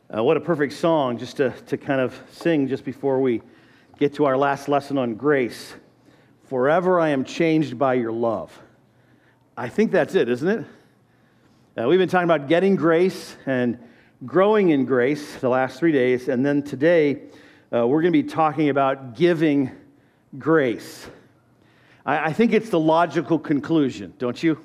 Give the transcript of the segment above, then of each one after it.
What a perfect song just to kind of sing just before we get to our last lesson on grace. Forever I am changed by your love. I think that's it, isn't it? We've been talking about getting grace and growing in grace the last 3 days, and then today we're going to be talking about giving grace. I think it's the logical conclusion, don't you?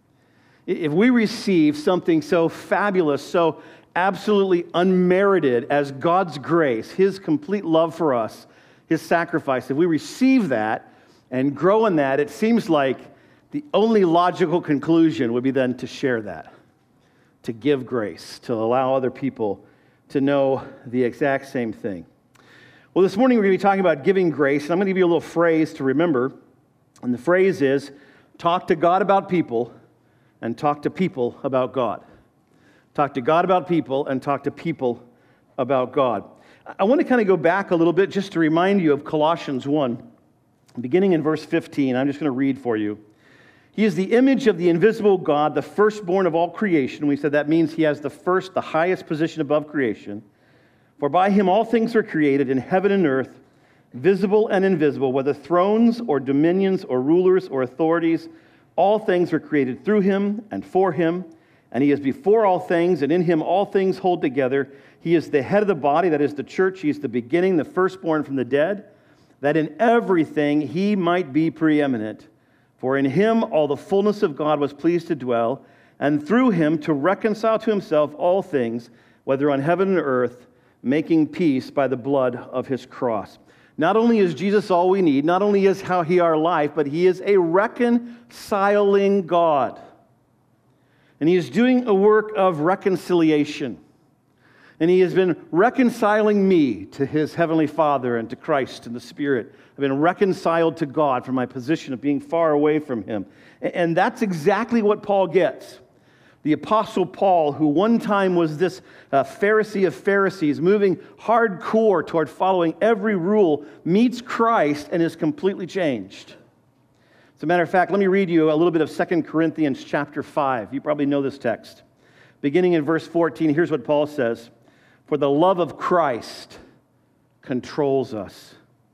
If we receive something so fabulous, so absolutely unmerited as God's grace, His complete love for us, His sacrifice, if we receive that and grow in that, it seems like the only logical conclusion would be then to share that, to give grace, to allow other people to know the exact same thing. Well, this morning we're going to be talking about giving grace, and I'm going to give you a little phrase to remember, and the phrase is, talk to God about people and talk to people about God. Talk to God about people and talk to people about God. I want to kind of go back a little bit just to remind you of Colossians 1, beginning in verse 15. I'm just going to read for you. He is the image of the invisible God, the firstborn of all creation. We said that means He has the highest position above creation. For by Him all things were created in heaven and earth, visible and invisible, whether thrones or dominions or rulers or authorities. All things were created through Him and for Him. And He is before all things, and in Him all things hold together. He is the head of the body, that is the church. He is the beginning, the firstborn from the dead, that in everything He might be preeminent. For in Him all the fullness of God was pleased to dwell, and through Him to reconcile to Himself all things, whether on heaven and earth, making peace by the blood of His cross. Not only is Jesus all we need, not only is He our life, but He is a reconciling God. And He is doing a work of reconciliation. And He has been reconciling me to His Heavenly Father and to Christ and the Spirit. I've been reconciled to God from my position of being far away from Him. And that's exactly what Paul gets. The Apostle Paul, who one time was this Pharisee of Pharisees, moving hardcore toward following every rule, meets Christ and is completely changed. As a matter of fact, let me read you a little bit of 2 Corinthians chapter 5. You probably know this text. Beginning in verse 14, here's what Paul says. For the love of Christ controls us.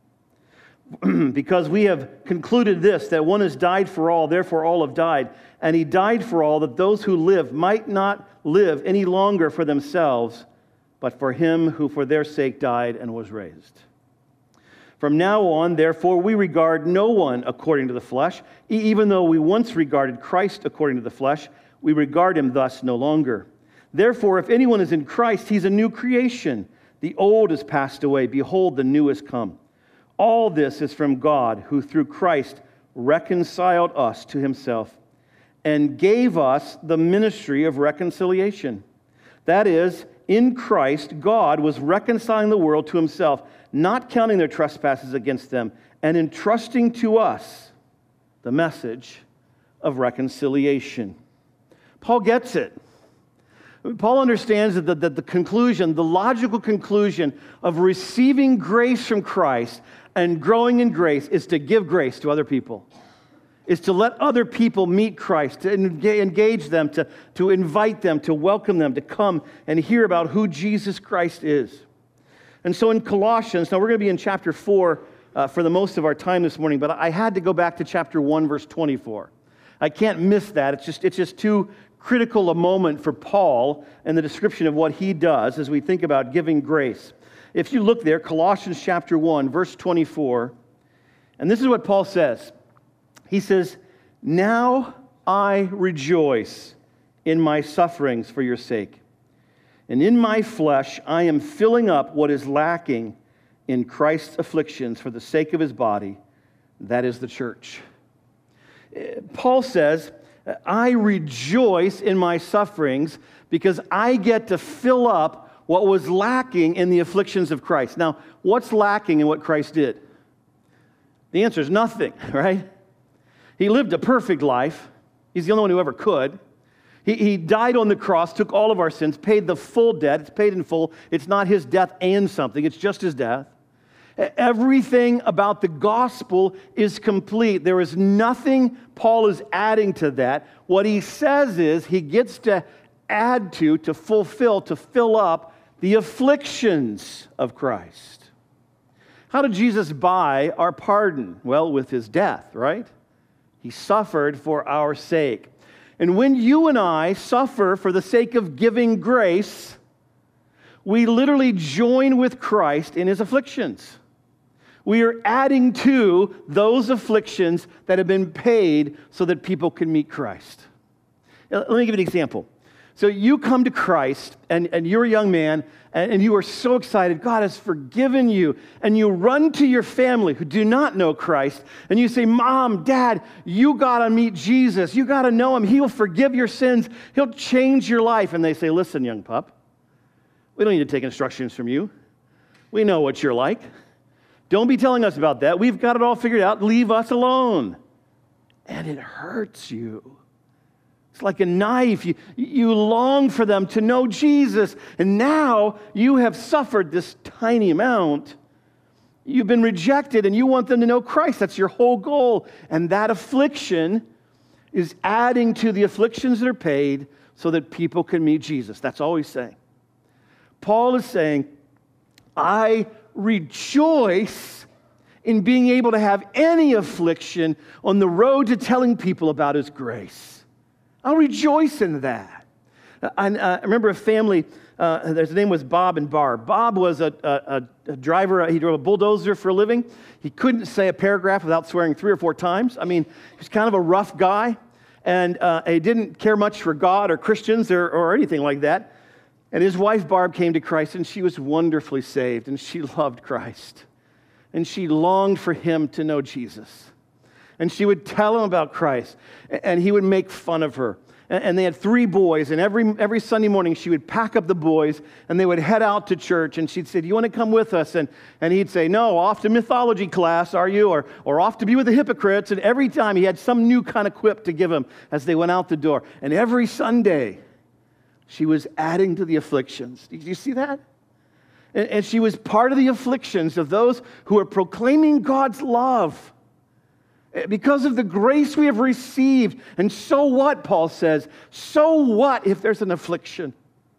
Because we have concluded this, that one has died for all, therefore all have died. And He died for all, that those who live might not live any longer for themselves, but for Him who for their sake died and was raised. From now on, therefore, we regard no one according to the flesh. Even though we once regarded Christ according to the flesh, we regard Him thus no longer. Therefore, if anyone is in Christ, he's a new creation. The old has passed away. Behold, the new has come. All this is from God, who through Christ reconciled us to Himself and gave us the ministry of reconciliation. That is, in Christ, God was reconciling the world to Himself, not counting their trespasses against them, and entrusting to us the message of reconciliation. Paul gets it. Paul understands that the conclusion, the logical conclusion of receiving grace from Christ and growing in grace is to give grace to other people, is to let other people meet Christ, to engage them, to invite them, to welcome them, to come and hear about who Jesus Christ is. And so in Colossians, now we're going to be in chapter 4 for the most of our time this morning, but I had to go back to chapter 1, verse 24. I can't miss that. It's just too critical a moment for Paul and the description of what he does as we think about giving grace. If you look there, Colossians chapter 1, verse 24, and this is what Paul says. He says, now I rejoice in my sufferings for your sake. And in my flesh, I am filling up what is lacking in Christ's afflictions for the sake of His body, that is the church. Paul says, I rejoice in my sufferings because I get to fill up what was lacking in the afflictions of Christ. Now, what's lacking in what Christ did? The answer is nothing, right? He lived a perfect life. He's the only one who ever could. He died on the cross, took all of our sins, paid the full debt. It's paid in full. It's not His death and something. It's just His death. Everything about the gospel is complete. There is nothing Paul is adding to that. What he says is he gets to add to fulfill, to fill up the afflictions of Christ. How did Jesus buy our pardon? Well, with his death, right? He suffered for our sake. And when you and I suffer for the sake of giving grace, we literally join with Christ in his afflictions. We are adding to those afflictions that have been paid so that people can meet Christ. Now, let me give you an example. So you come to Christ, and you're a young man, and you are so excited. God has forgiven you. And you run to your family who do not know Christ, and you say, Mom, Dad, you got to meet Jesus. You got to know him. He will forgive your sins. He'll change your life. And they say, listen, young pup, we don't need to take instructions from you. We know what you're like. Don't be telling us about that. We've got it all figured out. Leave us alone. And it hurts you. It's like a knife. You long for them to know Jesus. And now you have suffered this tiny amount. You've been rejected and you want them to know Christ. That's your whole goal. And that affliction is adding to the afflictions that are paid so that people can meet Jesus. That's all he's saying. Paul is saying, I rejoice in being able to have any affliction on the road to telling people about his grace. I'll rejoice in that. I remember a family, their name was Bob and Barb. Bob was a driver. He drove a bulldozer for a living. He couldn't say a paragraph without swearing 3 or 4 times. I mean, he was kind of a rough guy, and he didn't care much for God or Christians or anything like that. And his wife, Barb, came to Christ, and she was wonderfully saved, and she loved Christ. And she longed for him to know Jesus. And she would tell him about Christ, and he would make fun of her. And they had 3 boys, and every Sunday morning she would pack up the boys, and they would head out to church, and she'd say, do you want to come with us? And he'd say, no, off to mythology class, are you? Or off to be with the hypocrites. And every time he had some new kind of quip to give them as they went out the door. And every Sunday, she was adding to the afflictions. Did you see that? And she was part of the afflictions of those who are proclaiming God's love. Because of the grace we have received. And so what, Paul says? So what if there's an affliction?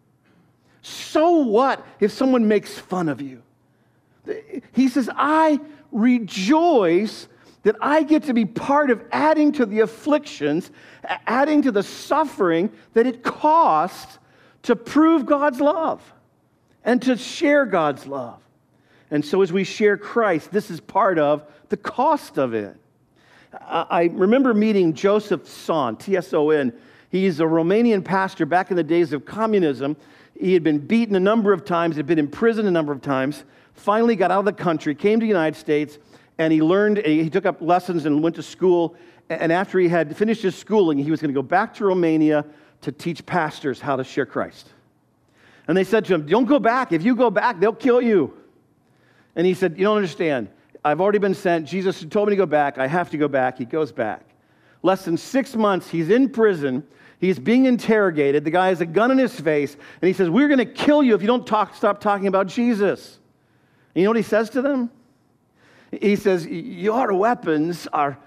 So what if someone makes fun of you? He says, I rejoice that I get to be part of adding to the afflictions, adding to the suffering that it costs to prove God's love and to share God's love. And so as we share Christ, this is part of the cost of it. I remember meeting Joseph Tson, T-S-O-N. He's a Romanian pastor back in the days of communism. He had been beaten a number of times, had been in prison a number of times, finally got out of the country, came to the United States, and he took up lessons and went to school. And after he had finished his schooling, he was going to go back to Romania to teach pastors how to share Christ. And they said to him, don't go back. If you go back, they'll kill you. And he said, you don't understand. I've already been sent. Jesus told me to go back. I have to go back. He goes back. Less than 6 months, he's in prison. He's being interrogated. The guy has a gun in his face. And he says, we're going to kill you if you don't stop talking about Jesus. And you know what he says to them? He says, your weapons are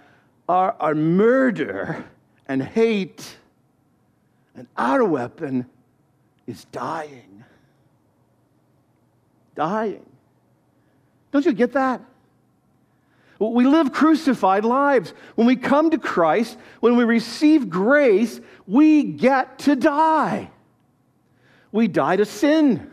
murder and hate. And our weapon is dying. Dying. Don't you get that? We live crucified lives. When we come to Christ, when we receive grace, we get to die. We die to sin.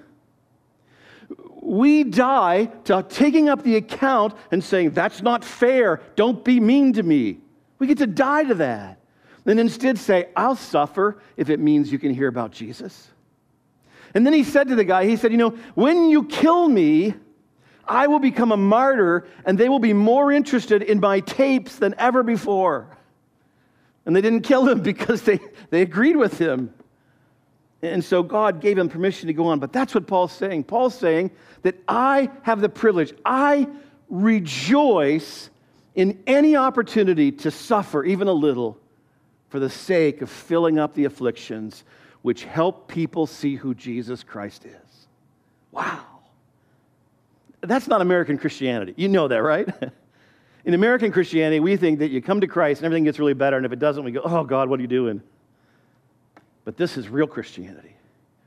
We die to taking up the account and saying, that's not fair. Don't be mean to me. We get to die to that. And instead say, I'll suffer if it means you can hear about Jesus. And then he said to the guy, he said, when you kill me, I will become a martyr, and they will be more interested in my tapes than ever before. And they didn't kill him because they agreed with him. And so God gave him permission to go on. But that's what Paul's saying. Paul's saying that I have the privilege. I rejoice in any opportunity to suffer even a little for the sake of filling up the afflictions which help people see who Jesus Christ is. Wow. That's not American Christianity. You know that, right? In American Christianity, we think that you come to Christ and everything gets really better, and if it doesn't, we go, oh, God, what are you doing? But this is real Christianity.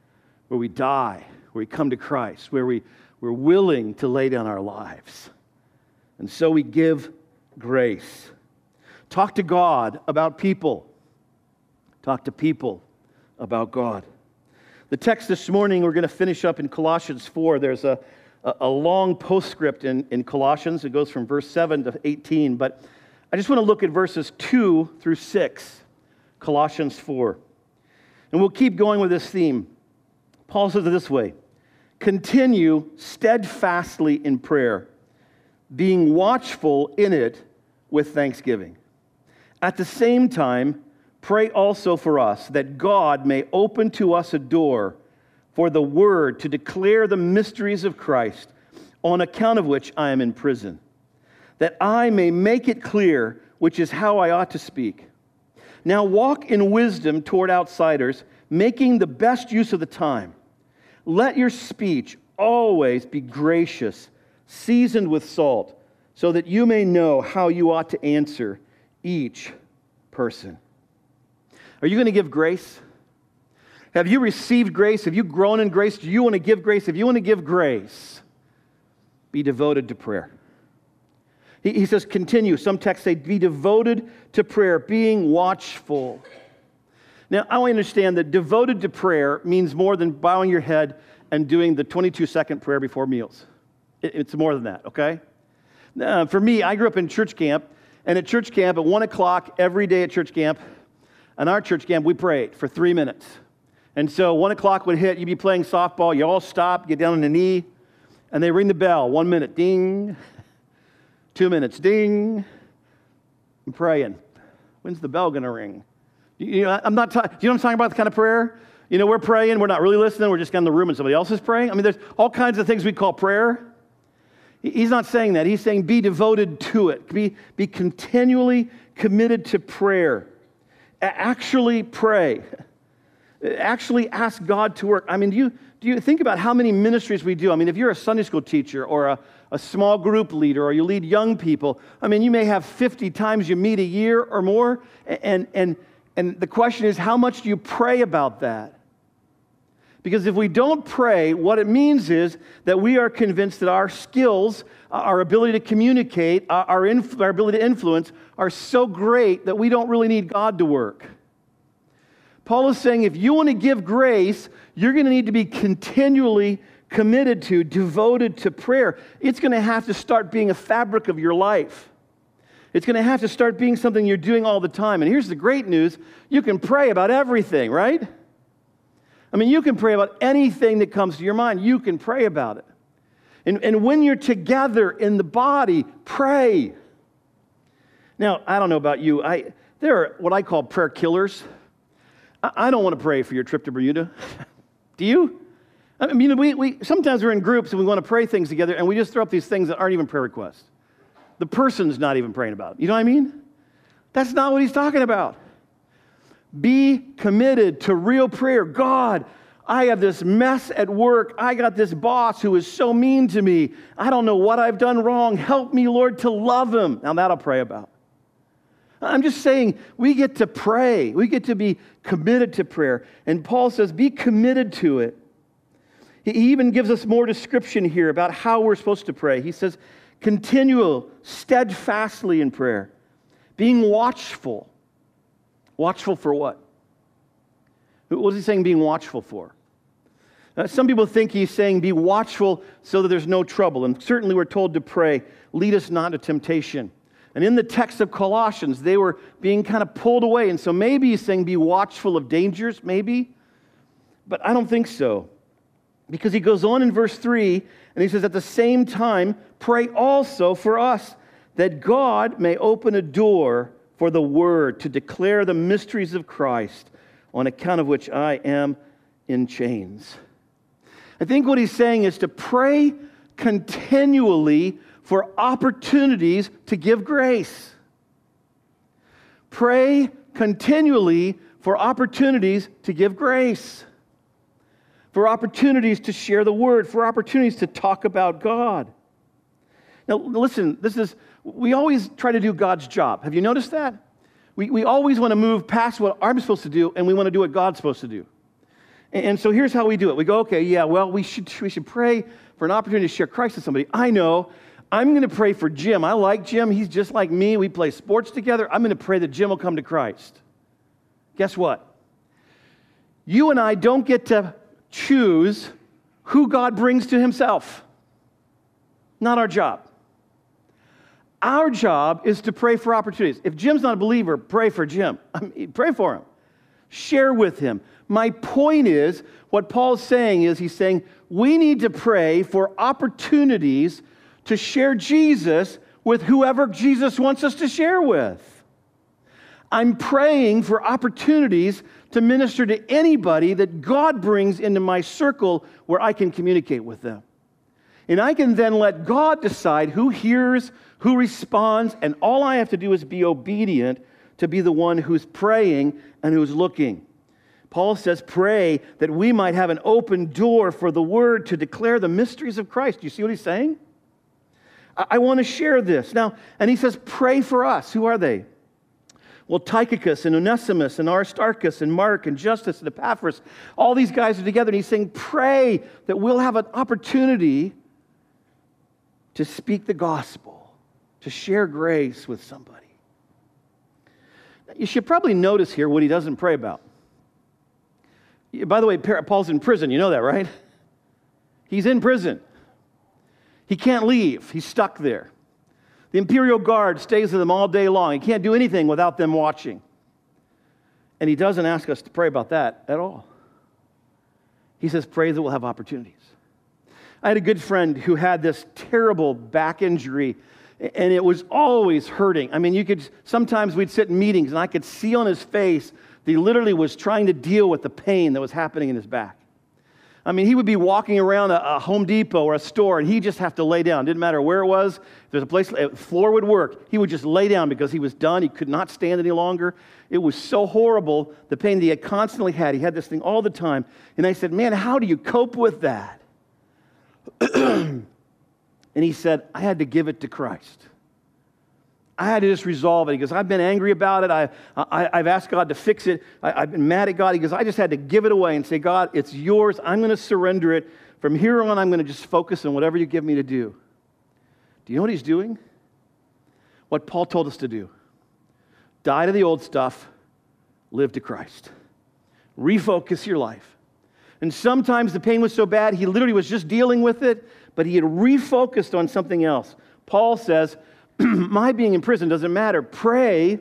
where we die, where we come to Christ, where we're willing to lay down our lives. And so we give grace. Talk to God about people. Talk to people about God. The text this morning, we're going to finish up in Colossians 4. There's a long postscript in Colossians. It goes from verse 7 to 18. But I just want to look at verses 2 through 6, Colossians 4. And we'll keep going with this theme. Paul says it this way: continue steadfastly in prayer, being watchful in it with thanksgiving. At the same time, pray also for us that God may open to us a door for the word to declare the mysteries of Christ, on account of which I am in prison, that I may make it clear which is how I ought to speak. Now walk in wisdom toward outsiders, making the best use of the time. Let your speech always be gracious, seasoned with salt, so that you may know how you ought to answer each person. Are you going to give grace? Have you received grace? Have you grown in grace? Do you want to give grace? If you want to give grace, be devoted to prayer. He says, continue. Some texts say, be devoted to prayer, being watchful. Now, I want you to understand that devoted to prayer means more than bowing your head and doing the 22-second prayer before meals. It's more than that, okay? For me, I grew up in church camp, and at church camp, at 1 o'clock every day at church camp, in our church camp, we prayed for 3 minutes. And so 1 o'clock would hit, you'd be playing softball, you all stop, get down on the knee, and they ring the bell. 1 minute, ding. 2 minutes, ding. I'm praying. When's the bell going to ring? You know, I'm not. Do you know what I'm talking about? The kind of prayer. You know, we're praying. We're not really listening. We're just in the room and somebody else is praying. I mean, there's all kinds of things we call prayer. He's not saying that. He's saying be devoted to it. Be continually committed to prayer. Actually pray. Actually ask God to work. I mean, do you think about how many ministries we do? I mean, if you're a Sunday school teacher or a small group leader or you lead young people, I mean, you may have 50 times you meet a year or more. And the question is, how much do you pray about that? Because if we don't pray, what it means is that we are convinced that our skills, our ability to communicate, our ability to influence are so great that we don't really need God to work. Paul is saying if you want to give grace, you're going to need to be continually committed to, devoted to prayer. It's going to have to start being a fabric of your life. It's going to have to start being something you're doing all the time. And here's the great news. You can pray about everything, right? I mean, you can pray about anything that comes to your mind. You can pray about it. And when you're together in the body, pray. Now, I don't know about you. There are what I call prayer killers. I don't want to pray for your trip to Bermuda. Do you? I mean, we sometimes we're in groups and we want to pray things together and we just throw up these things that aren't even prayer requests. The person's not even praying about it. You know what I mean? That's not what he's talking about. Be committed to real prayer. God, I have this mess at work. I got this boss who is so mean to me. I don't know what I've done wrong. Help me, Lord, to love him. Now that I'll pray about. I'm just saying we get to pray. We get to be committed to prayer. And Paul says be committed to it. He even gives us more description here about how we're supposed to pray. He says continual, steadfastly in prayer. Being watchful. Watchful for what? What is he saying being watchful for? Some people think he's saying be watchful so that there's no trouble. And certainly we're told to pray, lead us not to temptation. And in the text of Colossians, they were being kind of pulled away. And so maybe he's saying be watchful of dangers, maybe. But I don't think so. Because he goes on in verse 3, and he says, at the same time, pray also for us, that God may open a door for the word to declare the mysteries of Christ, on account of which I am in chains. I think what he's saying is to pray continually for opportunities to give grace. Pray continually for opportunities to give grace. For opportunities to share the word, for opportunities to talk about God. Now listen, we always try to do God's job. Have you noticed that? We always want to move past what I'm supposed to do and we want to do what God's supposed to do. And so here's how we do it. We go, okay, yeah, well, we should pray for an opportunity to share Christ with somebody. I know. I'm going to pray for Jim. I like Jim. He's just like me. We play sports together. I'm going to pray that Jim will come to Christ. Guess what? You and I don't get to choose who God brings to himself. Not our job. Our job is to pray for opportunities. If Jim's not a believer, pray for Jim. Pray for him. Share with him. My point is, what Paul's saying is, he's saying, we need to pray for opportunities to share Jesus with whoever Jesus wants us to share with. I'm praying for opportunities to minister to anybody that God brings into my circle where I can communicate with them. And I can then let God decide who hears, who responds, and all I have to do is be obedient to be the one who's praying and who's looking. Paul says, pray that we might have an open door for the word to declare the mysteries of Christ. Do you see what he's saying? I want to share this. Now, and he says, pray for us. Who are they? Well, Tychicus and Onesimus and Aristarchus and Mark and Justus and Epaphras, all these guys are together, and he's saying, pray that we'll have an opportunity to speak the gospel, to share grace with somebody. Now, you should probably notice here what he doesn't pray about. By the way, Paul's in prison. You know that, right? He's in prison. He can't leave. He's stuck there. The imperial guard stays with him all day long. He can't do anything without them watching. And he doesn't ask us to pray about that at all. He says, pray that we'll have opportunities. I had a good friend who had this terrible back injury, and it was always hurting. I mean, sometimes we'd sit in meetings, and I could see on his face that he literally was trying to deal with the pain that was happening in his back. I mean, he would be walking around a Home Depot or a store, and he'd just have to lay down. Didn't matter where it was. If there's a place, the floor would work. He would just lay down because he was done. He could not stand any longer. It was so horrible, the pain that he had constantly had. He had this thing all the time. And I said, man, how do you cope with that? And he said, I had to give it to Christ. I had to just resolve it. He goes, I've been angry about it. I've asked God to fix it. I've been mad at God. He goes, I just had to give it away and say, God, it's yours. I'm going to surrender it. From here on, I'm going to just focus on whatever you give me to do. Do you know what he's doing? What Paul told us to do. Die to the old stuff. Live to Christ. Refocus your life. And sometimes the pain was so bad, he literally was just dealing with it, but he had refocused on something else. Paul says, my being in prison doesn't matter. Pray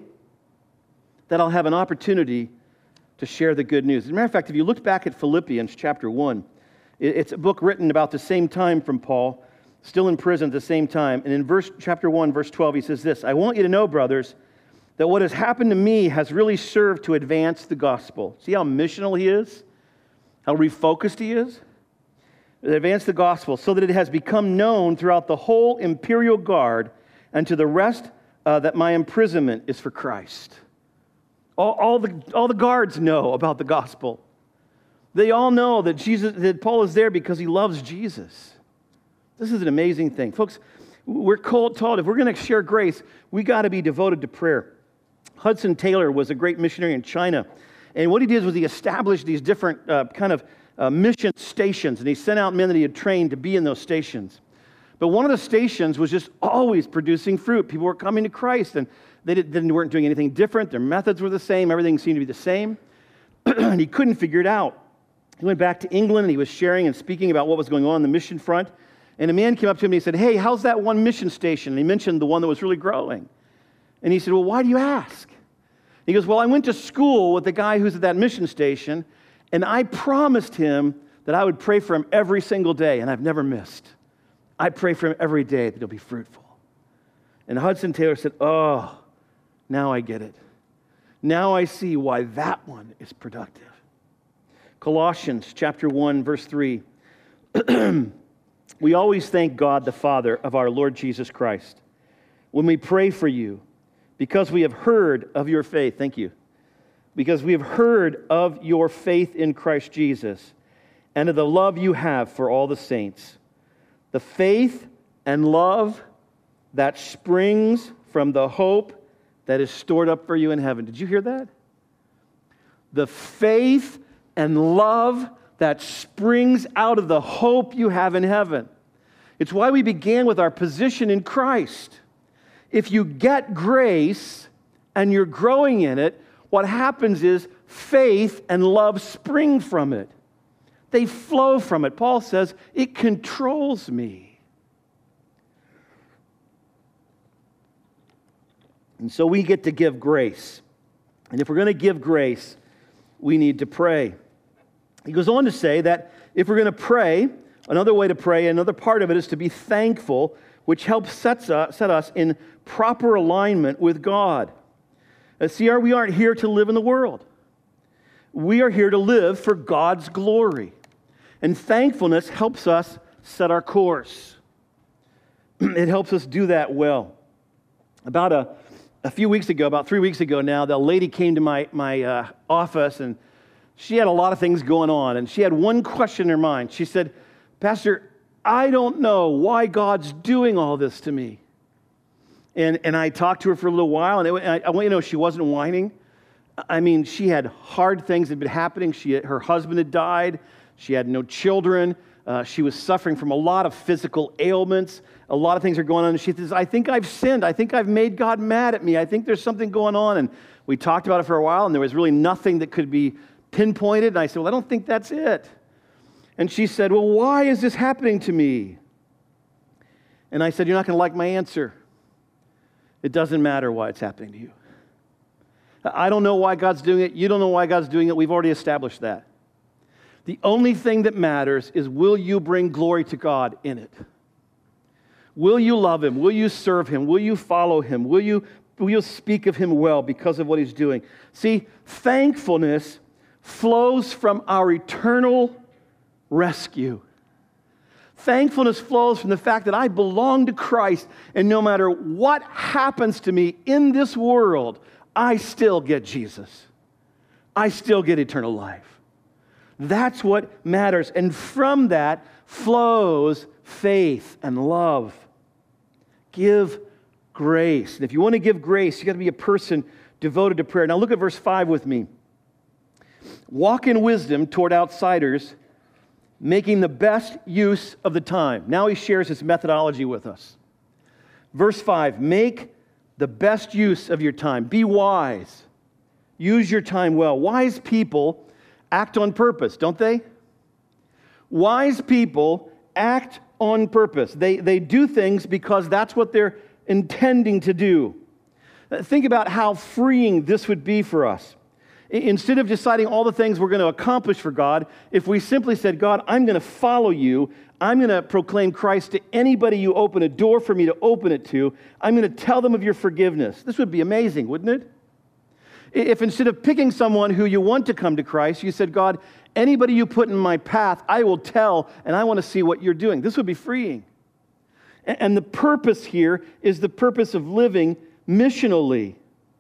that I'll have an opportunity to share the good news. As a matter of fact, if you look back at Philippians chapter 1, it's a book written about the same time from Paul, still in prison at the same time. And in chapter 1, verse 12, he says this, I want you to know, brothers, that what has happened to me has really served to advance the gospel. See how missional he is? How refocused he is? Advance the gospel so that it has become known throughout the whole imperial guard and to the rest that my imprisonment is for Christ. All the guards know about the gospel. They all know that Paul is there because he loves Jesus. This is an amazing thing. Folks, we're taught if we're going to share grace, we got to be devoted to prayer. Hudson Taylor was a great missionary in China. And what he did was he established these different mission stations, and he sent out men that he had trained to be in those stations. But one of the stations was just always producing fruit. People were coming to Christ, and they weren't doing anything different. Their methods were the same. Everything seemed to be the same. And he couldn't figure it out. He went back to England, and he was sharing and speaking about what was going on the mission front. And a man came up to him, and he said, hey, how's that one mission station? And he mentioned the one that was really growing. And he said, well, why do you ask? He goes, well, I went to school with the guy who's at that mission station, and I promised him that I would pray for him every single day, and I've never missed. I pray for him every day that he'll be fruitful. And Hudson Taylor said, oh, now I get it. Now I see why that one is productive. Colossians chapter 1, verse 3. We always thank God the Father of our Lord Jesus Christ when we pray for you, because we have heard of your faith. Thank you. Because we have heard of your faith in Christ Jesus and of the love you have for all the saints. The faith and love that springs from the hope that is stored up for you in heaven. Did you hear that? The faith and love that springs out of the hope you have in heaven. It's why we began with our position in Christ. If you get grace and you're growing in it, what happens is faith and love spring from it. They flow from it. Paul says, it controls me. And so we get to give grace. And if we're going to give grace, we need to pray. He goes on to say that if we're going to pray, another way to pray, another part of it is to be thankful, which helps set us in proper alignment with God. See, we aren't here to live in the world. We are here to live for God's glory. And thankfulness helps us set our course. It helps us do that well. About a few weeks ago, about 3 weeks ago now, the lady came to my office, and she had a lot of things going on. And she had one question in her mind. She said, Pastor, I don't know why God's doing all this to me. And I talked to her for a little while, and I want you to know she wasn't whining. I mean, she had hard things that had been happening. Her husband had died. She had no children. She was suffering from a lot of physical ailments. A lot of things are going on. And she says, I think I've sinned. I think I've made God mad at me. I think there's something going on. And we talked about it for a while, and there was really nothing that could be pinpointed. And I said, well, I don't think that's it. And she said, well, why is this happening to me? And I said, you're not going to like my answer. It doesn't matter why it's happening to you. I don't know why God's doing it. You don't know why God's doing it. We've already established that. The only thing that matters is, will you bring glory to God in it? Will you love Him? Will you serve Him? Will you follow Him? Will you speak of Him well because of what He's doing? See, thankfulness flows from our eternal rescue. Thankfulness flows from the fact that I belong to Christ, and no matter what happens to me in this world, I still get Jesus. I still get eternal life. That's what matters. And from that flows faith and love. Give grace. And if you want to give grace, you got to be a person devoted to prayer. Now look at verse 5 with me. Walk in wisdom toward outsiders, making the best use of the time. Now he shares his methodology with us. Verse 5, make the best use of your time. Be wise. Use your time well. Wise people act on purpose, don't they? Wise people act on purpose. They do things because that's what they're intending to do. Think about how freeing this would be for us. Instead of deciding all the things we're going to accomplish for God, if we simply said, God, I'm going to follow you. I'm going to proclaim Christ to anybody you open a door for me to open it to. I'm going to tell them of your forgiveness. This would be amazing, wouldn't it? If instead of picking someone who you want to come to Christ, you said, God, anybody you put in my path, I will tell, and I want to see what you're doing. This would be freeing. And the purpose here is the purpose of living missionally.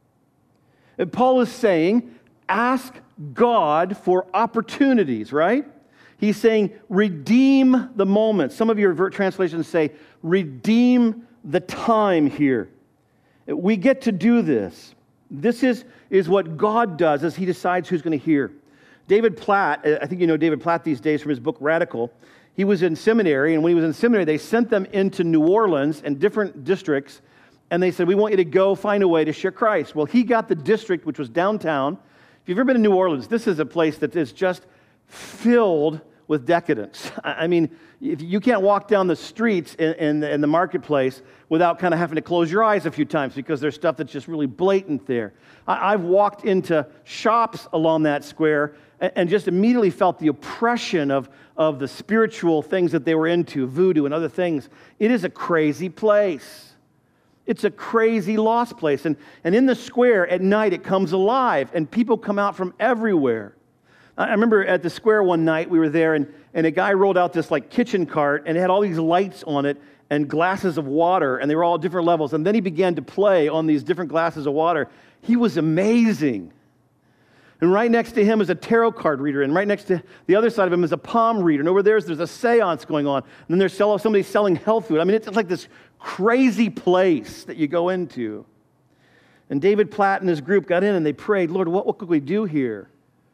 And Paul is saying, ask God for opportunities, right? He's saying, redeem the moment. Some of your translations say, redeem the time here. We get to do this. This is what God does as He decides who's going to hear. David Platt, I think you know David Platt these days from his book Radical. He was in seminary, and when he was in seminary, they sent them into New Orleans and different districts, and they said, we want you to go find a way to share Christ. Well, he got the district, which was downtown. If you've ever been to New Orleans, this is a place that is just filled with decadence. I mean, if you can't walk down the streets in the marketplace without kind of having to close your eyes a few times because there's stuff that's just really blatant there. I've walked into shops along that square and just immediately felt the oppression of the spiritual things that they were into, voodoo and other things. It is a crazy place. It's a crazy lost place. And in the square at night, it comes alive, and people come out from everywhere. I remember at the square one night, we were there, and a guy rolled out this like kitchen cart, and it had all these lights on it and glasses of water, and they were all different levels. And then he began to play on these different glasses of water. He was amazing. And right next to him is a tarot card reader, and right next to the other side of him is a palm reader. And over there's a seance going on. And then there's somebody selling health food. I mean, it's like this crazy place that you go into. And David Platt and his group got in and they prayed, Lord, what could we do here?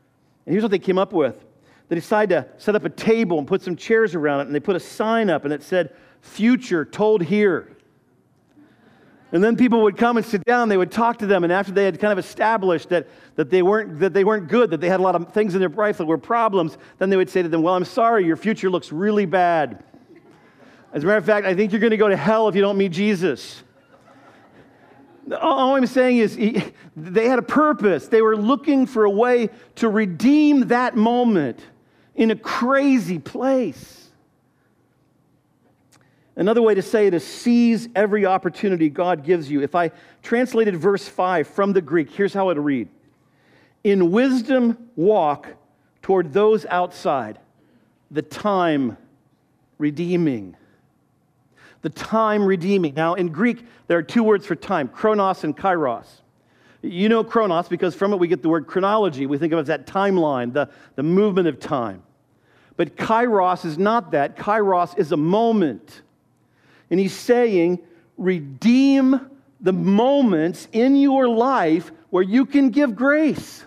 And here's what they came up with. They decided to set up a table and put some chairs around it, and they put a sign up, and it said, "Future told here." And then people would come and sit down, they would talk to them, and after they had kind of established that they weren't good, that they had a lot of things in their life that were problems, then they would say to them, "Well, I'm sorry, your future looks really bad. As a matter of fact, I think you're going to go to hell if you don't meet Jesus." All I'm saying is they had a purpose. They were looking for a way to redeem that moment in a crazy place. Another way to say it is seize every opportunity God gives you. If I translated verse 5 from the Greek, here's how it would read. In wisdom walk toward those outside, the time redeeming. The time redeeming. Now, in Greek, there are two words for time, chronos and kairos. You know chronos because from it we get the word chronology. We think of it as that timeline, the movement of time. But kairos is not that. Kairos is a moment. And he's saying, redeem the moments in your life where you can give grace.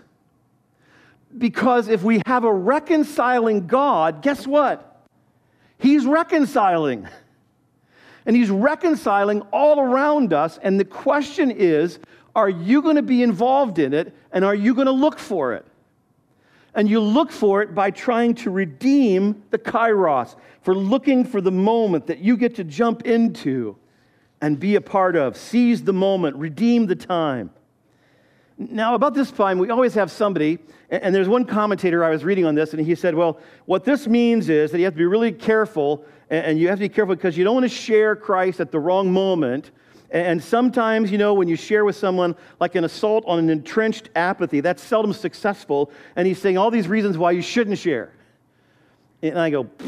Because if we have a reconciling God, guess what? He's reconciling. And he's reconciling all around us. And the question is, are you going to be involved in it? And are you going to look for it? And you look for it by trying to redeem the kairos, for looking for the moment that you get to jump into and be a part of. Seize the moment, redeem the time. Now, about this time, we always have somebody, and there's one commentator I was reading on this, and he said, well, what this means is that you have to be really careful, and you have to be careful because you don't want to share Christ at the wrong moment. And sometimes, when you share with someone like an assault on an entrenched apathy, that's seldom successful, and he's saying all these reasons why you shouldn't share. And I go,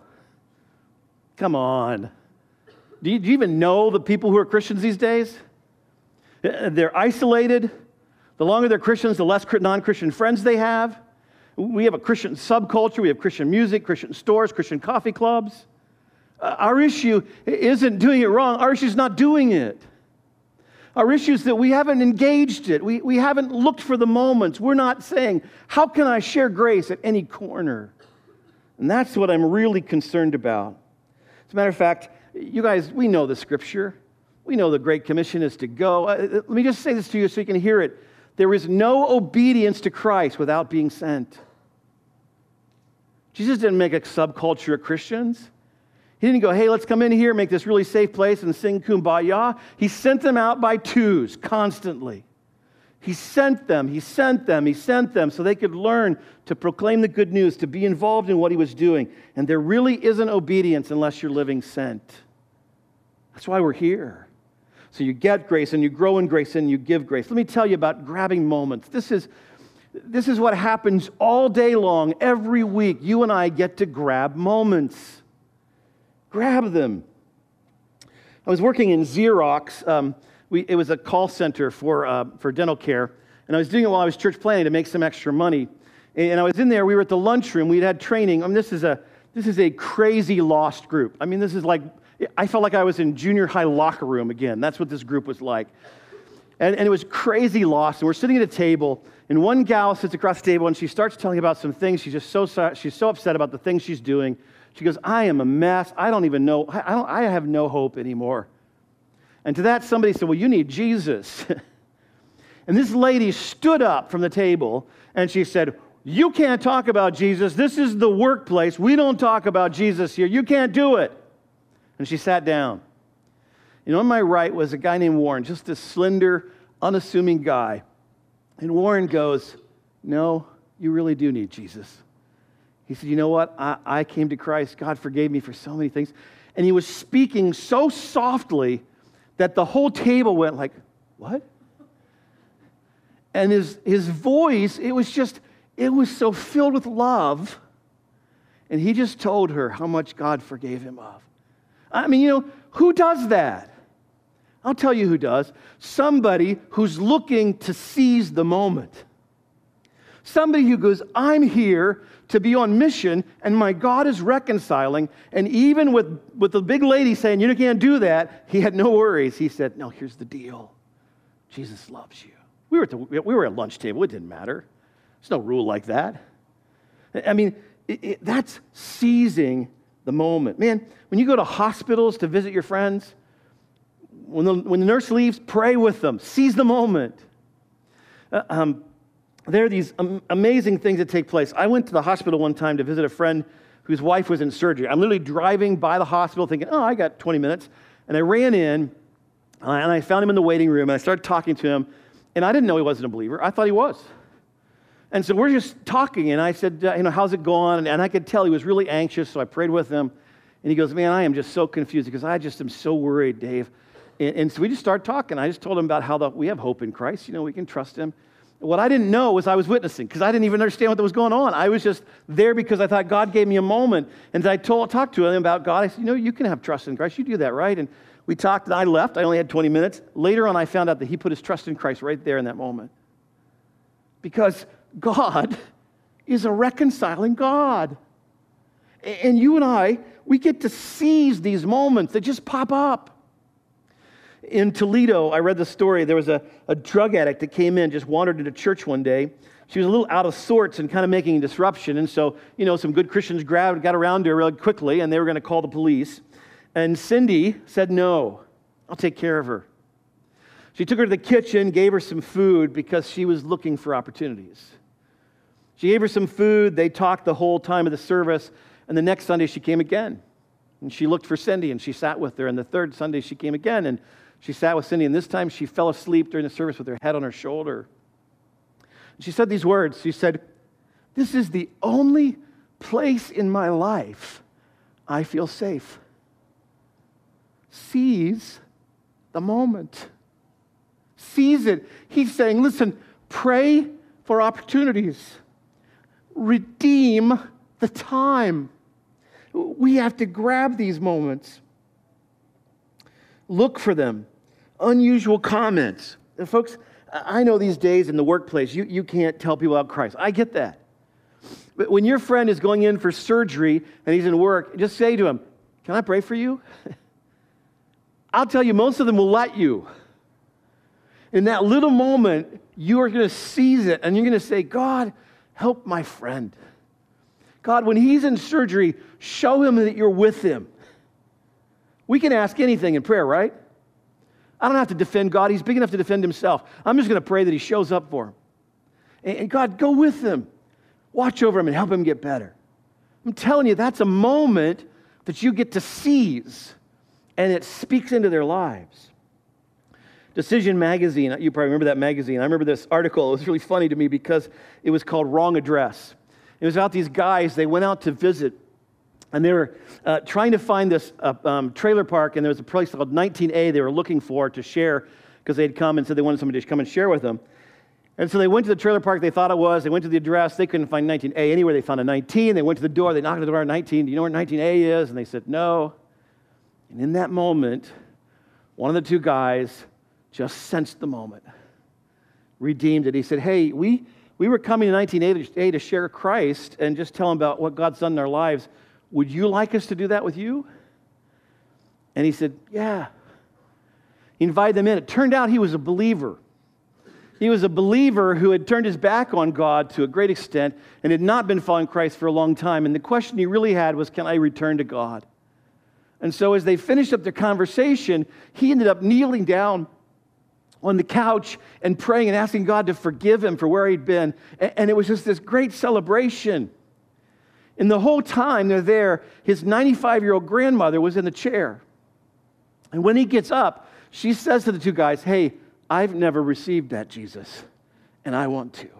come on. Do you even know the people who are Christians these days? They're isolated. The longer they're Christians, the less non-Christian friends they have. We have a Christian subculture. We have Christian music, Christian stores, Christian coffee clubs. Our issue isn't doing it wrong. Our issue is not doing it. Our issue is that we haven't engaged it. We haven't looked for the moments. We're not saying, how can I share grace at any corner? And that's what I'm really concerned about. As a matter of fact, you guys, we know the scripture. We know the Great Commission is to go. Let me just say this to you so you can hear it. There is no obedience to Christ without being sent. Jesus didn't make a subculture of Christians. He didn't go, hey, let's come in here, make this really safe place and sing Kumbaya. He sent them out by twos constantly. He sent them so they could learn to proclaim the good news, to be involved in what he was doing. And there really isn't obedience unless you're living sent. That's why we're here. So you get grace and you grow in grace and you give grace. Let me tell you about grabbing moments. This is what happens all day long, every week. You and I get to grab moments. Grab them. I was working in Xerox. It was a call center for dental care, and I was doing it while I was church planning to make some extra money. And I was in there. We were at the lunchroom. We'd had training. This is a crazy lost group. This is like I felt like I was in junior high locker room again. That's what this group was like, and it was crazy lost. And we're sitting at a table, and one gal sits across the table, and she starts telling about some things. She's so upset about the things she's doing. She goes, I am a mess. I don't even know. I have no hope anymore. And to that, somebody said, well, you need Jesus. And this lady stood up from the table, and she said, you can't talk about Jesus. This is the workplace. We don't talk about Jesus here. You can't do it. And she sat down. On my right was a guy named Warren, just a slender, unassuming guy. And Warren goes, no, you really do need Jesus. He said, you know what? I came to Christ. God forgave me for so many things. And he was speaking so softly that the whole table went like, what? And his voice, it was so filled with love. And he just told her how much God forgave him of. Who does that? I'll tell you who does. Somebody who's looking to seize the moment. Somebody who goes, I'm here to be on mission, and my God is reconciling. And even with the big lady saying, you can't do that, he had no worries. He said, no, here's the deal. Jesus loves you. We were at lunch table. It didn't matter. There's no rule like that. I mean, that's seizing the moment. Man, when you go to hospitals to visit your friends, when the nurse leaves, pray with them. Seize the moment. There are these amazing things that take place. I went to the hospital one time to visit a friend whose wife was in surgery. I'm literally driving by the hospital thinking, I got 20 minutes. And I ran in, and I found him in the waiting room, and I started talking to him. And I didn't know he wasn't a believer. I thought he was. And so we're just talking, and I said, how's it going? And I could tell he was really anxious, so I prayed with him. And he goes, man, I am just so confused because I just am so worried, Dave. And so we just started talking. I just told him about how we have hope in Christ. We can trust him. What I didn't know was I was witnessing because I didn't even understand what was going on. I was just there because I thought God gave me a moment. And I talked to him about God. I said, you can have trust in Christ. You do that, right? And we talked, and I left. I only had 20 minutes. Later on, I found out that he put his trust in Christ right there in that moment. Because God is a reconciling God. And you and I, we get to seize these moments that just pop up. In Toledo, I read the story. There was a drug addict that came in, just wandered into church one day. She was a little out of sorts and kind of making a disruption. And so, some good Christians got around to her really quickly, and they were going to call the police. And Cindy said, no, I'll take care of her. She took her to the kitchen, gave her some food because she was looking for opportunities. She gave her some food. They talked the whole time of the service. And the next Sunday, she came again. And she looked for Cindy, and she sat with her. And the third Sunday, she came again, and she sat with Cindy. And this time, she fell asleep during the service with her head on her shoulder. And she said these words. She said, this is the only place in my life I feel safe. Seize the moment. Seize it. He's saying, listen, pray for opportunities. Redeem the time. We have to grab these moments. Look for them. Unusual comments. And folks, I know these days in the workplace, you can't tell people about Christ. I get that. But when your friend is going in for surgery and he's in work, just say to him, can I pray for you? I'll tell you, most of them will let you. In that little moment, you are going to seize it and you're going to say, God, help my friend. God, when he's in surgery, show him that you're with him. We can ask anything in prayer, right? I don't have to defend God. He's big enough to defend himself. I'm just going to pray that he shows up for him. And God, go with him. Watch over him and help him get better. I'm telling you, that's a moment that you get to seize, and it speaks into their lives. Decision Magazine, you probably remember that magazine. I remember this article. It was really funny to me because it was called Wrong Address. It was about these guys. They went out to visit, and they were trying to find this trailer park, and there was a place called 19A they were looking for to share because they had come and said they wanted somebody to come and share with them. And so they went to the trailer park they thought it was. They went to the address. They couldn't find 19A anywhere. They found a 19. They went to the door. They knocked on the door at 19. Do you know where 19A is? And they said, no. And in that moment, one of the two guys just sensed the moment, redeemed it. He said, hey, we were coming to 19A to share Christ and just tell them about what God's done in our lives. Would you like us to do that with you? And he said, yeah. He invited them in. It turned out he was a believer. He was a believer who had turned his back on God to a great extent and had not been following Christ for a long time. And the question he really had was, can I return to God? And so as they finished up their conversation, he ended up kneeling down on the couch and praying and asking God to forgive him for where he'd been. And it was just this great celebration. And the whole time they're there, his 95-year-old grandmother was in the chair. And when he gets up, she says to the two guys, hey, I've never received that Jesus, and I want to.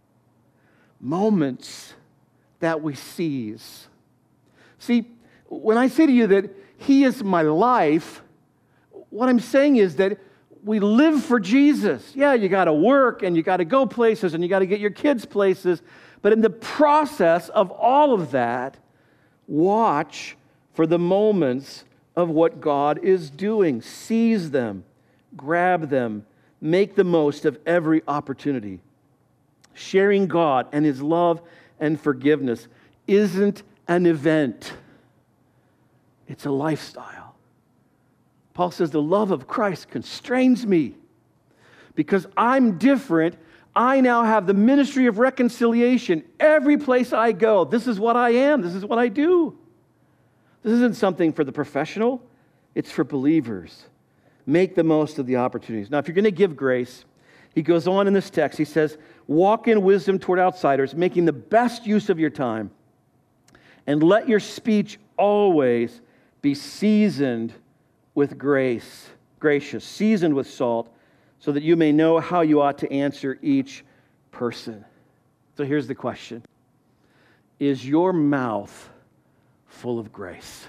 Moments that we seize. See, when I say to you that he is my life, what I'm saying is that we live for Jesus. Yeah, you got to work, and you got to go places, and you got to get your kids places. But in the process of all of that, watch for the moments of what God is doing. Seize them, grab them, make the most of every opportunity. Sharing God and his love and forgiveness isn't an event. It's a lifestyle. Paul says the love of Christ constrains me. Because I'm different, I now have the ministry of reconciliation. Every place I go, this is what I am. This is what I do. This isn't something for the professional. It's for believers. Make the most of the opportunities. Now, if you're going to give grace, he goes on in this text. He says, walk in wisdom toward outsiders, making the best use of your time. And let your speech always be seasoned with grace, gracious, seasoned with salt, so that you may know how you ought to answer each person. So here's the question. Is your mouth full of grace?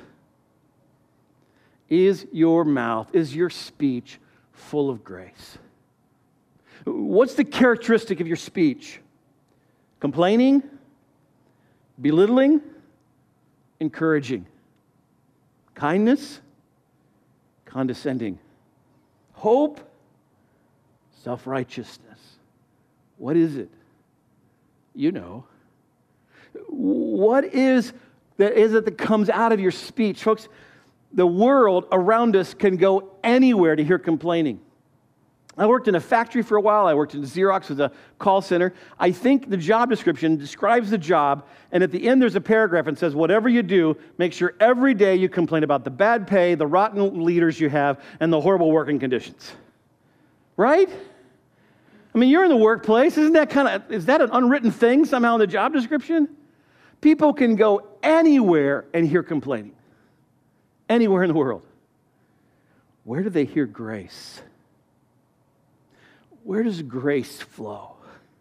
Is your mouth, is your speech full of grace? What's the characteristic of your speech? Complaining? Belittling? Encouraging? Kindness? Condescending? Hope? Self-righteousness? What is it? You know. What is it that comes out of your speech? Folks, the world around us can go anywhere to hear complaining. I worked in a factory for a while. I worked in Xerox as a call center. I think the job description describes the job, and at the end there's a paragraph and says, whatever you do, make sure every day you complain about the bad pay, the rotten leaders you have, and the horrible working conditions. Right? I mean, you're in the workplace. Is that an unwritten thing somehow in the job description? People can go anywhere and hear complaining. Anywhere in the world. Where do they hear grace? Where does grace flow?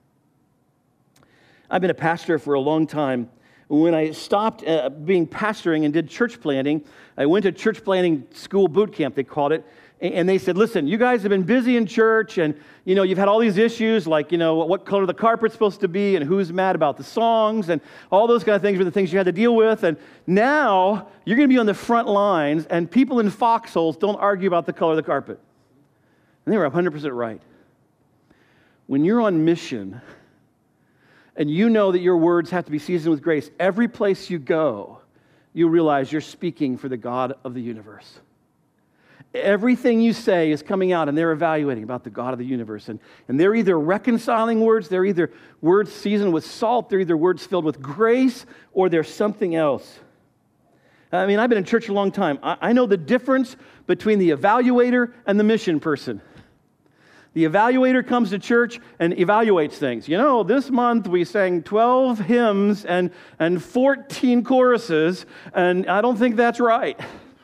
I've been a pastor for a long time. When I stopped being pastoring and did church planting, I went to church planting school boot camp, they called it, and they said, listen, you guys have been busy in church, and you've had all these issues like, what color the carpet's supposed to be, and who's mad about the songs, and all those kind of things were the things you had to deal with, and now you're going to be on the front lines, and people in foxholes don't argue about the color of the carpet. And they were 100% right. When you're on mission, and you know that your words have to be seasoned with grace, every place you go, you realize you're speaking for the God of the universe. Everything you say is coming out, and they're evaluating about the God of the universe. And they're either reconciling words, they're either words seasoned with salt, they're either words filled with grace, or they're something else. I mean, I've been in church a long time. I know the difference between the evaluator and the mission person. The evaluator comes to church and evaluates things. This month we sang 12 hymns and 14 choruses, and I don't think that's right.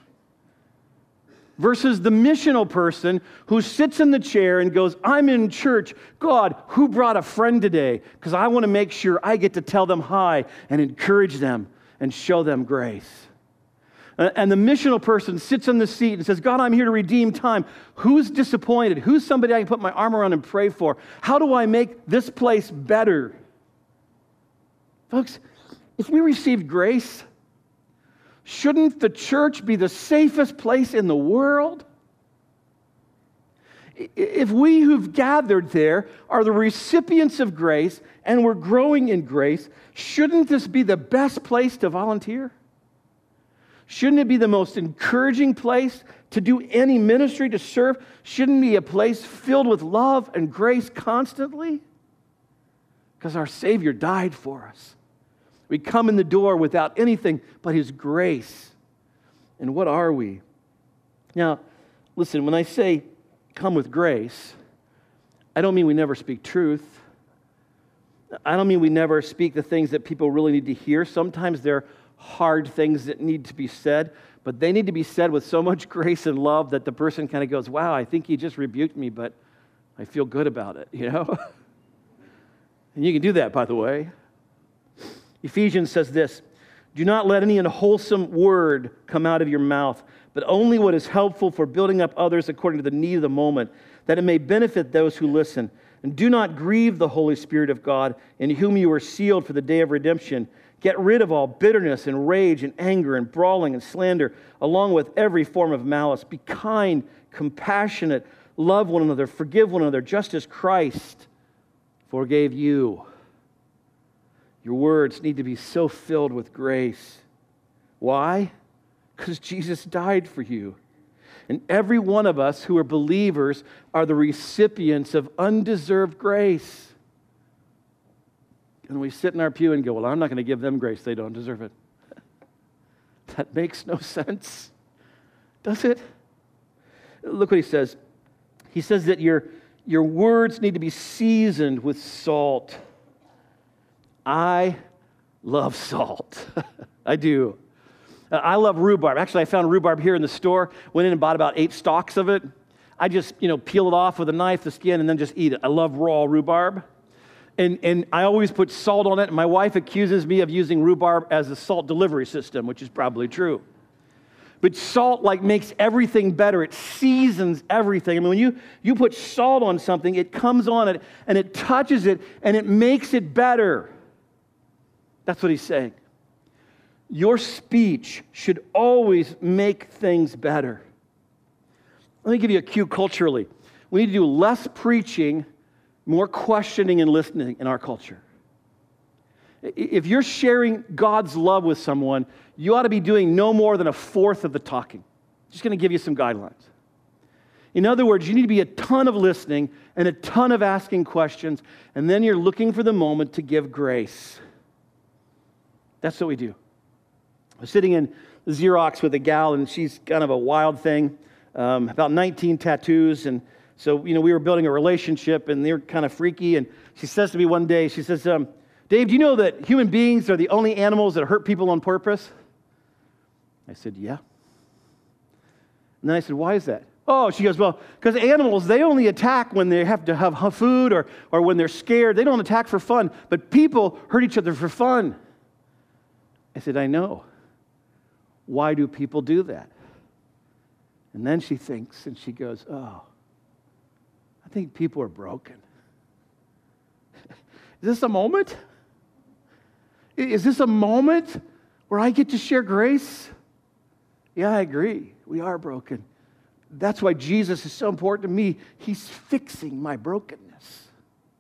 Versus the missional person who sits in the chair and goes, I'm in church. God, who brought a friend today? Because I want to make sure I get to tell them hi and encourage them and show them grace. And the missional person sits in the seat and says, God, I'm here to redeem time. Who's disappointed? Who's somebody I can put my arm around and pray for? How do I make this place better? Folks, if we received grace, shouldn't the church be the safest place in the world? If we who've gathered there are the recipients of grace and we're growing in grace, shouldn't this be the best place to volunteer? Shouldn't it be the most encouraging place to do any ministry, to serve? Shouldn't it be a place filled with love and grace constantly? Because our Savior died for us. We come in the door without anything but His grace. And what are we? Now, listen, when I say come with grace, I don't mean we never speak truth. I don't mean we never speak the things that people really need to hear. Sometimes they're hard things that need to be said, but they need to be said with so much grace and love that the person kind of goes, wow, I think he just rebuked me, but I feel good about it, And you can do that, by the way. Ephesians says this, do not let any unwholesome word come out of your mouth, but only what is helpful for building up others according to the need of the moment, that it may benefit those who listen. And do not grieve the Holy Spirit of God, in whom you are sealed for the day of redemption. Get rid of all bitterness and rage and anger and brawling and slander, along with every form of malice. Be kind, compassionate, love one another, forgive one another, just as Christ forgave you. Your words need to be so filled with grace. Why? Because Jesus died for you. And every one of us who are believers are the recipients of undeserved grace. And we sit in our pew and go, well, I'm not going to give them grace. They don't deserve it. That makes no sense, does it? Look what he says. He says that your words need to be seasoned with salt. I love salt. I do. I love rhubarb. Actually, I found rhubarb here in the store. Went in and bought about 8 stalks of it. I just, peel it off with a knife, the skin, and then just eat it. I love raw rhubarb. And I always put salt on it. And my wife accuses me of using rhubarb as a salt delivery system, which is probably true. But salt makes everything better. It seasons everything. I mean, when you put salt on something, it comes on it and it touches it and it makes it better. That's what he's saying. Your speech should always make things better. Let me give you a cue culturally. We need to do less preaching, more questioning and listening in our culture. If you're sharing God's love with someone, you ought to be doing no more than 1/4 of the talking. Just going to give you some guidelines. In other words, you need to be a ton of listening and a ton of asking questions, and then you're looking for the moment to give grace. That's what we do. I was sitting in Xerox with a gal, and she's kind of a wild thing, about 19 tattoos, and so, we were building a relationship, and they're kind of freaky, and she says to me one day, she says, Dave, do you know that human beings are the only animals that hurt people on purpose? I said, yeah. And then I said, why is that? Oh, she goes, well, because animals, they only attack when they have to have food or when they're scared. They don't attack for fun, but people hurt each other for fun. I said, I know. Why do people do that? And then she thinks and she goes, oh, I think people are broken. Is this a moment? Is this a moment where I get to share grace? Yeah, I agree. We are broken. That's why Jesus is so important to me. He's fixing my brokenness.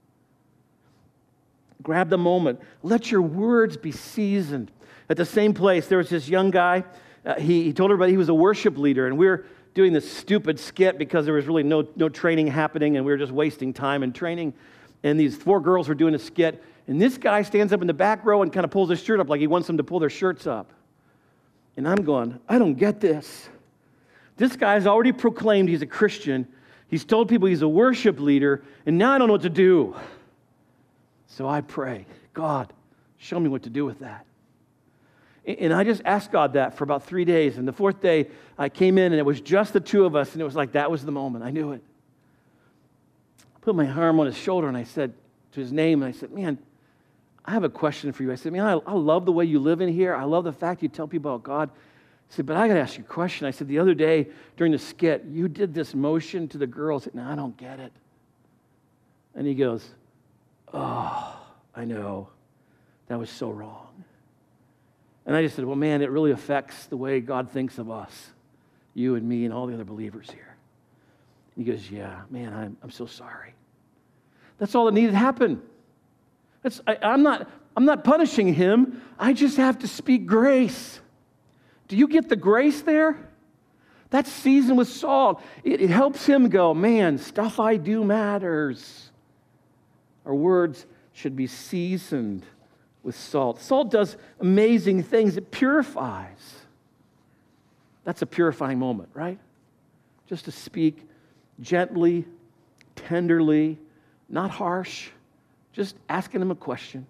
Grab the moment. Let your words be seasoned. At the same place, there was this young guy. He told everybody he was a worship leader, and we were doing this stupid skit because there was really no training happening, and we were just wasting time in training. And these 4 girls were doing a skit, and this guy stands up in the back row and kind of pulls his shirt up like he wants them to pull their shirts up. And I'm going, I don't get this. This guy's already proclaimed he's a Christian. He's told people he's a worship leader, and now I don't know what to do. So I pray, God, show me what to do with that. And I just asked God that for about 3 days. And the 4th day, I came in, and it was just the 2 of us, and it was like that was the moment. I knew it. I put my arm on his shoulder, and I said to his name, and I said, man, I have a question for you. I said, man, I love the way you live in here. I love the fact you tell people about God. I said, but I got to ask you a question. I said, the other day during the skit, you did this motion to the girls. I said, no, I don't get it. And he goes, oh, I know. That was so wrong. And I just said, well, man, it really affects the way God thinks of us, you and me and all the other believers here. And he goes, yeah, man, I'm so sorry. That's all that needed to happen. I'm not punishing him. I just have to speak grace. Do you get the grace there? That's seasoned with salt. It helps him go, man, stuff I do matters. Our words should be seasoned with salt. Salt does amazing things. It purifies. That's a purifying moment, right? Just to speak gently, tenderly, not harsh, just asking him a question.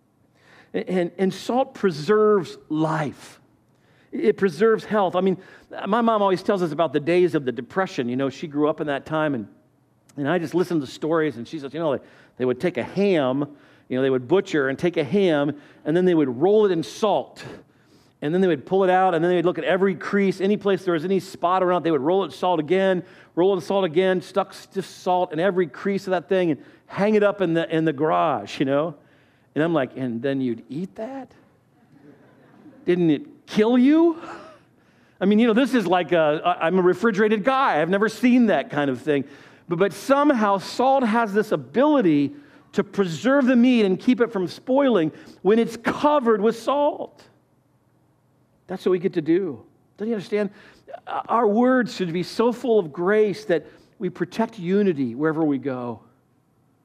And salt preserves life. It preserves health. I mean, my mom always tells us about the days of the Depression. She grew up in that time, and I just listened to stories, and she says, they would take a ham, they would butcher and take a ham, and then they would roll it in salt. And then they would pull it out, and then they would look at every crease, any place there was any spot around, they would roll it in salt again, stuck stiff salt in every crease of that thing, and hang it up in the garage, And I'm like, and then you'd eat that? Didn't it kill you? I mean, this is like I'm a refrigerated guy. I've never seen that kind of thing. But somehow salt has this ability to preserve the meat and keep it from spoiling when it's covered with salt. That's what we get to do. Don't you understand? Our words should be so full of grace that we protect unity wherever we go.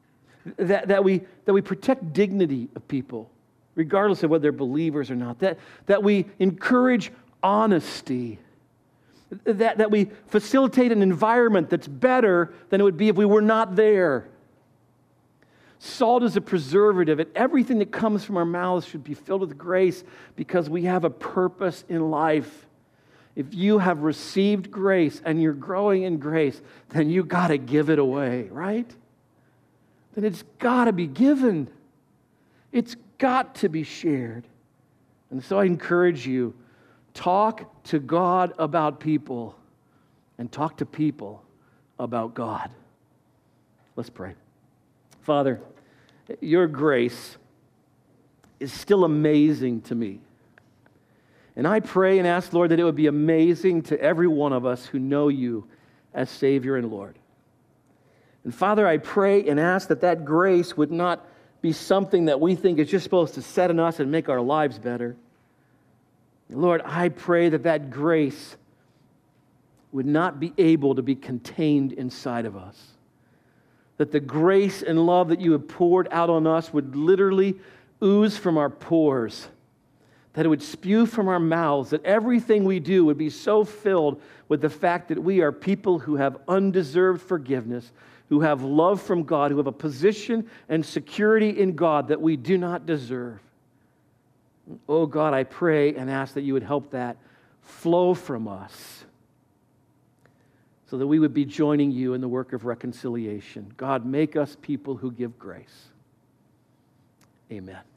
that we protect dignity of people, regardless of whether they're believers or not, that we encourage honesty, that we facilitate an environment that's better than it would be if we were not there. Salt is a preservative, and everything that comes from our mouths should be filled with grace because we have a purpose in life. If you have received grace and you're growing in grace, then you got to give it away, right? Then it's got to be given. It's got to be shared. And so I encourage you, talk to God about people and talk to people about God. Let's pray. Father, your grace is still amazing to me. And I pray and ask, Lord, that it would be amazing to every one of us who know you as Savior and Lord. And Father, I pray and ask that that grace would not be something that we think is just supposed to set in us and make our lives better. Lord, I pray that that grace would not be able to be contained inside of us. That the grace and love that you have poured out on us would literally ooze from our pores. That it would spew from our mouths. That everything we do would be so filled with the fact that we are people who have undeserved forgiveness, who have love from God, who have a position and security in God that we do not deserve. Oh God, I pray and ask that you would help that flow from us so that we would be joining you in the work of reconciliation. God, make us people who give grace. Amen.